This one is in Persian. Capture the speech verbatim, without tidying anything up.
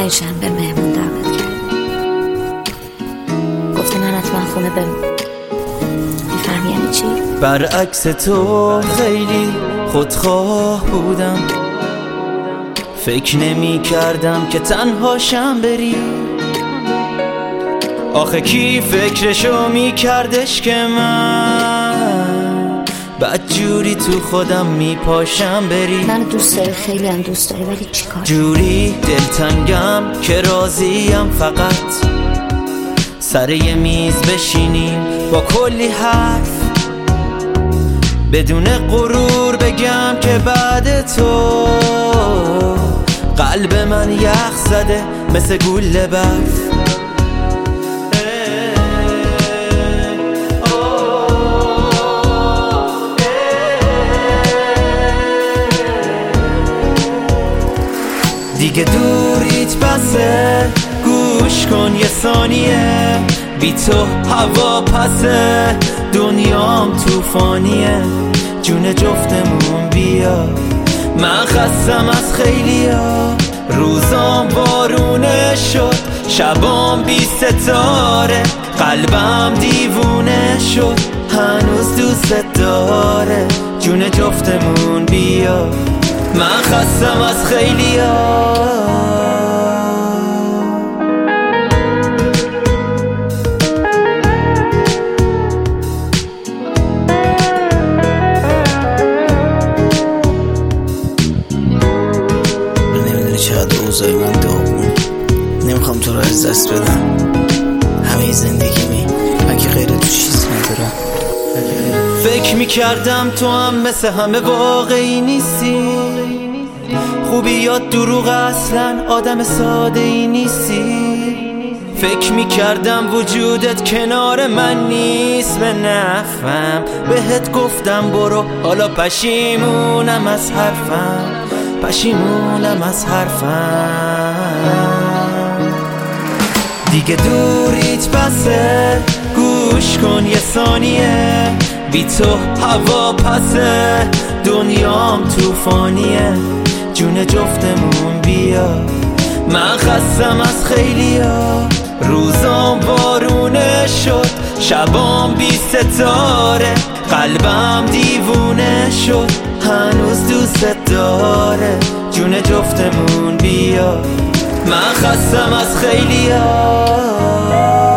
پنجشنبه مهمون دعوت کرد. گفته من حتما خونه بمون. میفهمی یعنی چی؟ برعکس تو خیلی خودخواه بودم، فکر نمی کردم که تنهاشم بری. آخه کی فکرشو می کردش که من بدجوری تو خودم می پاشم بری. من دوست داری، خیلی هم دوست داری، ولی چی کار؟ جوری دلتنگم که راضیم فقط سر یه میز بشینیم با کلی حرف، بدون غرور بگم که بعد تو قلب من یخ زده مثل گوله برف. دیگه دوریت بسه، گوش کن یه ثانیه، بی تو هوا پسه، دنیام توفانیه، جون جفتمون بیا. من خستم از خیلیا، روزام بارونه شد، شبام بی ستاره، قلبم دیوونه شد، هنوز دوست داره، جون جفتمون بیا. من خستم از خیلیا. نمیدونی چقدر اوضاع من داغون، نمیخوام تو رو از دست بدم. همه زندگیمی اگه غیر تو چیز ندارم. فکر میکردم تو هم مثل همه واقعی نیستی، خوبی یا دروغ، اصلا آدم ساده ای نیستی. فکر میکردم وجودت کنار من نیست، به نفهم بهت گفتم برو، حالا پشیمونم از حرفم، پشیمونم از حرفم. دیگه دوریت بسه، گوش کن یه ثانیه، بی تو هوا پسه، دنیام توفانیه، جون جفتمون بیا. من خستم از خیلیا، روزام بارونه شد، شبام بی ستاره، قلبم دیوونه شد، هنوز دوست داره، جون جفتمون بیا. من خستم از خیلیا.